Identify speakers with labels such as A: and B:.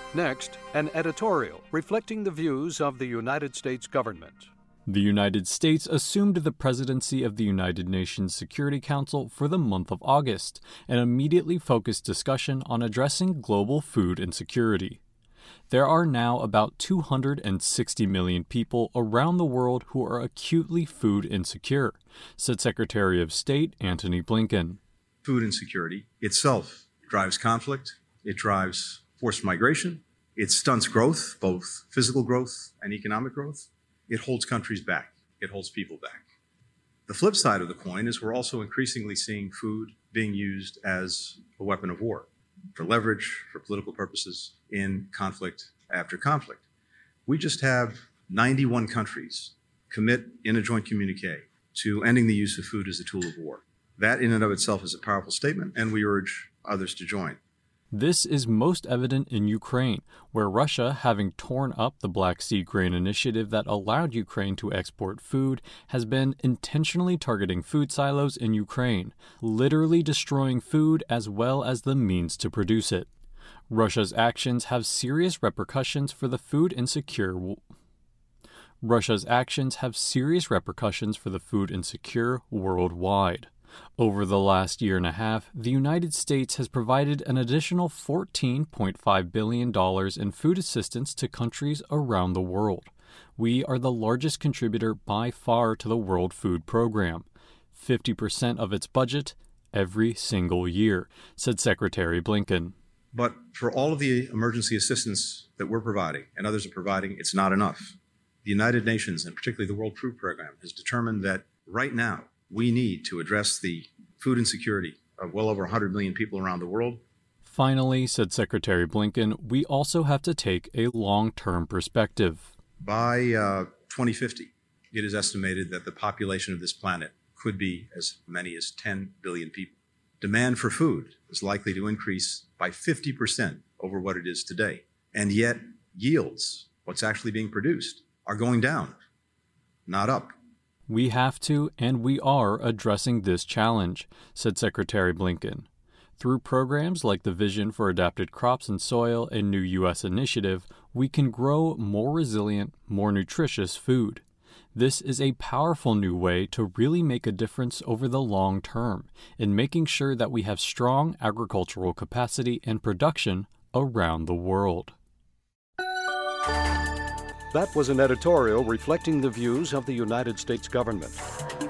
A: Next, an editorial reflecting the views of the United States government.
B: The United States assumed the presidency of the United Nations Security Council for the month of August and immediately focused discussion on addressing global food insecurity. There are now about 260 million people around the world who are acutely food insecure, said Secretary of State Antony Blinken.
C: Food insecurity itself drives conflict, it drives forced migration, it stunts growth, both physical growth and economic growth. It holds countries back. It holds people back. The flip side of the coin is we're also increasingly seeing food being used as a weapon of war, for leverage, for political purposes, in conflict after conflict. We just have 91 countries commit in a joint communique to ending the use of food as a tool of war. That in and of itself is a powerful statement, and we urge others to join.
B: This is most evident in Ukraine, where Russia, having torn up the Black Sea Grain Initiative that allowed Ukraine to export food, has been intentionally targeting food silos in Ukraine, literally destroying food as well as the means to produce it. Russia's actions have serious repercussions for the food insecure worldwide. Over the last year and a half, the United States has provided an additional $14.5 billion in food assistance to countries around the world. We are the largest contributor by far to the World Food Program, 50% of its budget every single year, said Secretary Blinken.
C: But for all of the emergency assistance that we're providing and others are providing, it's not enough. The United Nations, and particularly the World Food Program, has determined that right now, we need to address the food insecurity of well over 100 million people around the world.
B: Finally, said Secretary Blinken, we also have to take a long-term perspective.
C: By 2050, it is estimated that the population of this planet could be as many as 10 billion people. Demand for food is likely to increase by 50% over what it is today. And yet, yields, what's actually being produced, are going down, not up.
B: We have to, and we are addressing this challenge, said Secretary Blinken. Through programs like the Vision for Adapted Crops and Soil and New U.S. Initiative, we can grow more resilient, more nutritious food. This is a powerful new way to really make a difference over the long term in making sure that we have strong agricultural capacity and production around the world.
A: That was an editorial reflecting the views of the United States government.